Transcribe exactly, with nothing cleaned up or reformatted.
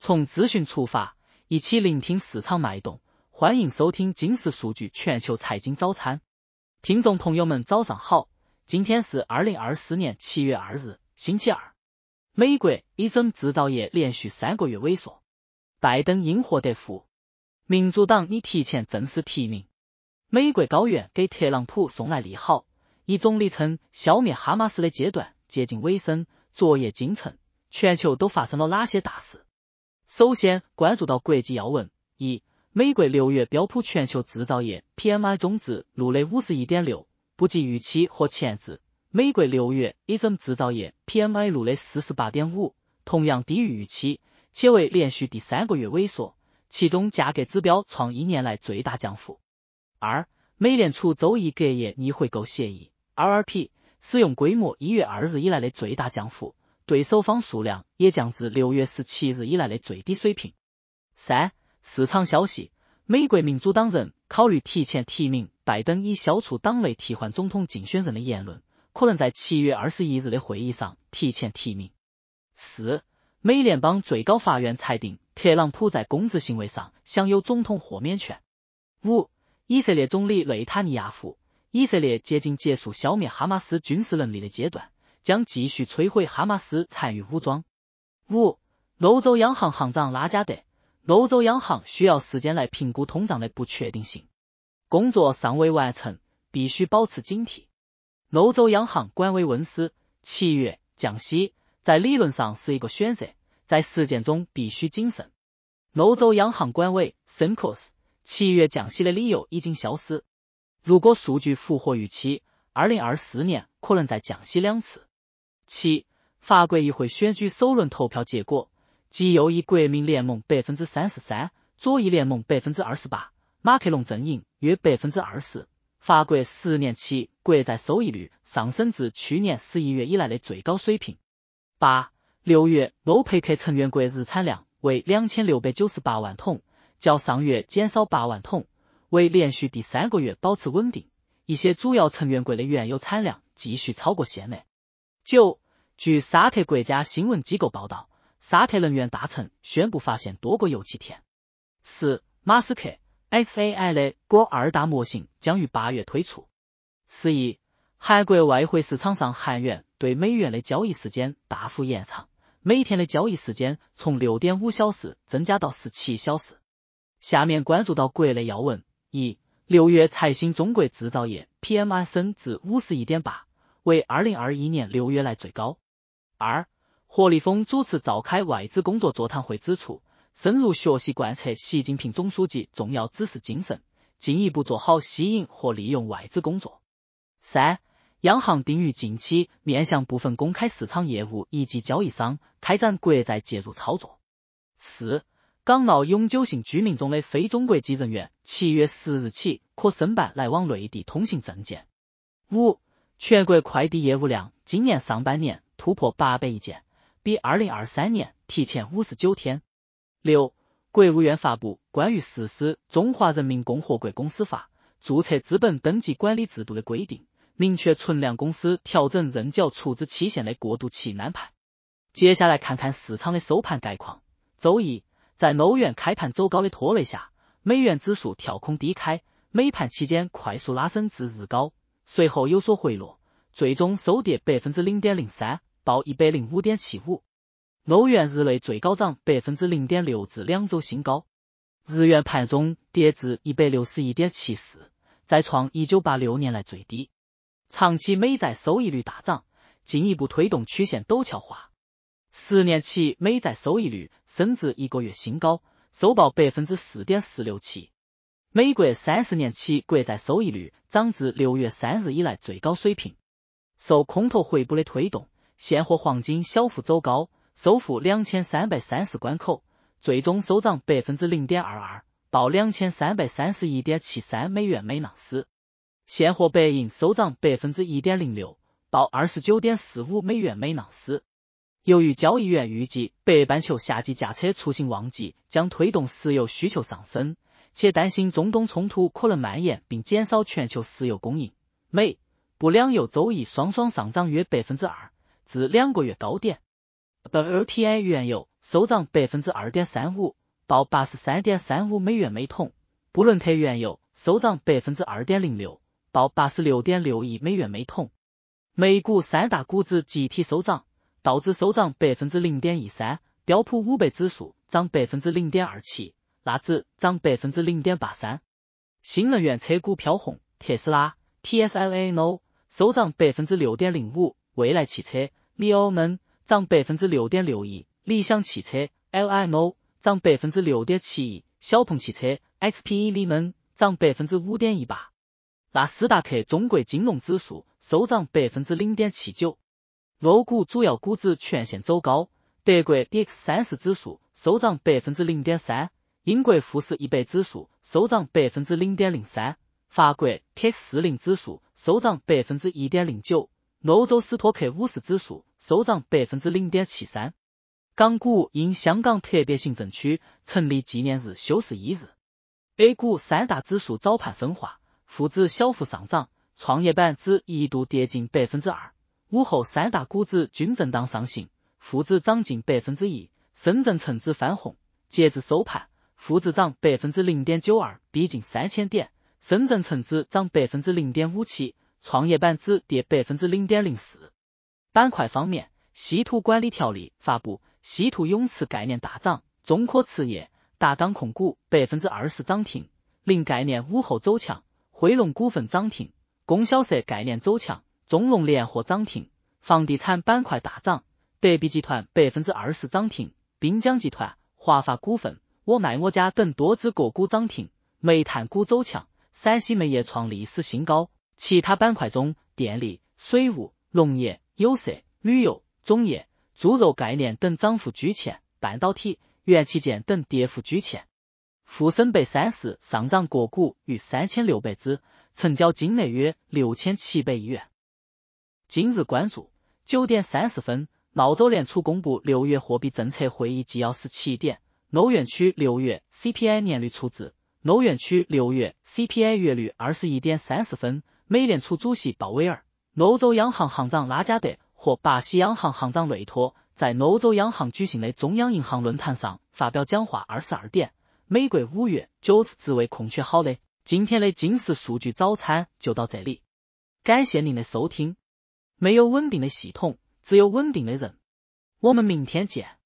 从资讯出发，一起聆听市场脉动。欢迎收听金石数据全球财经早餐。听众朋友们早上好，今天是二零二四年七月二日，星期二。美国 E S M 制造业连续三个月萎缩，拜登因祸得福，民主党拟提前正式提名。美国高院给特朗普送来利好，以总理称消灭哈马斯的阶段接近尾声，作业进程。全球都发生了哪些大事？首先关注到国际要闻。一、美国六月标普全球制造业 P M I 中值录的 五十一点六， 不及预期和前值。美国六月 E S M 制造业 P M I 录的 四十八点五， 同样低于预期，且为连续第三个月萎缩，其中价格指标创一年来最大降幅。二、美联储周一隔夜拟回购协议 R R P， 使用规模一月二日以来的最大降幅，对手方数量也降至六月十七日以来的最低水平。三、市场消息，美国民主党人考虑提前提名拜登以消除党内替换总统竞选人的言论，可能在七月二十一日的会议上提前提名。四、美联邦最高法院裁定特朗普在公职行为上享有总统豁免权。五、以色列总理内塔尼亚胡，以色列接近结束消灭哈马斯军事能力的阶段，将继续摧毁哈马斯残余武装。五、欧洲央行行长拉加德，欧洲央行需要时间来评估通胀的不确定性，工作尚未完成，必须保持警惕。欧洲央行官微温斯，七月降息在理论上是一个选择，在实践中必须谨慎。欧洲央行官微 Simcos， 七月降息的理由已经消失。如果数据符合预期，二零二四年可能再降息两次。七、法国议会选举首轮投票结果，极右翼国民联盟 百分之三十三， 左翼联盟 百分之二十八， 马克龙阵营约 百分之二十。 法国十年期国债收益率上升至去年十一月以来的最高水平。八、六月欧佩克成员国日产量为两千六百九十八万桶，较上月减少八万桶，为连续第三个月保持稳定。一些主要成员国的原油产量继续超过限额。九、据沙特国家新闻机构报道，沙特能源大臣宣布发现多个油气田。十、马斯克 X A I 的国二大模型将于八月推出。十一、韩国外汇市场上韩元对美元的交易时间大幅延长，每天的交易时间从 六点五小时增加到十七小时。下面关注到国内要闻。一、六月财新中国制造业 P M I 升至 五十一点八， 为二零二一年六月来最高。二、何立峰主持召开外资工作座谈会指出，深入学习贯彻习近平总书记重要指示精神，进一步做好吸引和利用外资工作。三、央行定于近期面向部分公开市场业务以及交易商开展国债介入操作。四、港澳永久性居民中的非中国籍人员七月十日起可申办来往内地通行证件。五、全国快递业务量今年上半年突破八百亿件，比二零二三年提前五十九天。六、国务院发布关于实施《中华人民共和国公司法》注册资本登记管理制度的规定，明确存量公司调整认缴处置期限的过渡期安排。接下来看看市场的收盘概况。周一，在欧元开盘走高的拖累下，美元指数跳空低开，美盘期间快速拉升至日高，随后有所回落，最终收跌 百分之零点零三， 报 一百零五点七五。欧元日内最高涨 百分之零点六 至两周新高，日元盘中跌至 一百六十一点七四， 再创一九八六年来最低。长期美债收益率大涨，进一步推动曲线陡峭化。十年期美债收益率升至一个月新高，收报 百分之四点四六七。美国三十年期国债收益率涨至六月三日以来最高水平。受空头回补的推动，现货黄金小幅走高，收复两千三百三十关口，最终收涨 百分之零点二二， 报 两千三百三十一点七三美元每盎司。现货白银收涨 百分之一点零六， 报 二十九点四五美元每盎司。由于交易员预计北半球夏季驾车出行旺季将推动石油需求上升，且担心中东冲突可能蔓延并减少全球石油供应，美、布两油周一双双上涨约 百分之二， 至两个月高点。W T I 原油收涨百分之二点三五，报八十三点三五美元每桶。布伦特原油收涨百分之二点零六，报八十六点六亿美元每桶。美股三大股指集体收涨，道指收涨百分之零点一三，标普五百指数涨百分之零点二七，纳指涨百分之零点八三。新能源车股飘红，特斯拉 T S L A N O 收涨百分之六点零五，蔚来汽车 L I M N 涨百分之六点六一，理想汽车 L I M O 涨百分之六点七一，小鹏汽车 X P E L I M N 涨百分之五点一八。纳斯达克中国金融指数收涨百分之零点七九。欧股主要股指全线走高，德国 D X 三十指数收涨百分之零点三，英国富时一百指数收涨百分之零点零三，法国 K X 四十指数收涨百分之一点零九，欧洲斯托克五十指数收涨百分之零点七三。港股因香港特别行政区成立纪念日休市一日。A 股三大指数早盘分化，沪指小幅上涨，创业板指一度跌近百分之二，午后三大股指均震荡上行，沪指涨近百分之一，深圳成指翻红。截至收盘，沪指涨百分之零点九二，逼近三千点，深圳成指涨百分之零点五七，创业板指跌百分之零点零四。板块方面，稀土管理条例发布，稀土永磁概念大涨，中科磁业、大钢控股百分之二十涨停，磷概念午后走强，汇龙股份涨停，供销社概念走强，中龙联合涨停。房地产板块大涨，德比集团百分之二十涨停，滨江集团、华发股份、我爱我家等多只个股涨停。煤炭股走强，陕西煤业创历史新高。其他板块中，电力、水务、农业、有色、旅游、中业、猪肉概念等涨幅居前，半导体、元器件等跌幅居前。沪深百三十上涨个股逾三千六百只，成交金额约六千七百亿元。今日关注九点三十分，澳洲联储公布六月货币政策会议纪要十七点，欧元区六月 C P I 年率初值，欧元区六月 C P I 月率二十一点三十分。美联储主席鲍威尔、欧洲央行行长拉加德和巴西央行行长雷托在欧洲央行举行的中央银行论坛上发表讲话二十二点。美国五月九次职位空缺好的，今天的金石数据早餐就到这里，感谢您的收听。没有稳定的系统，只有稳定的人。我们明天见。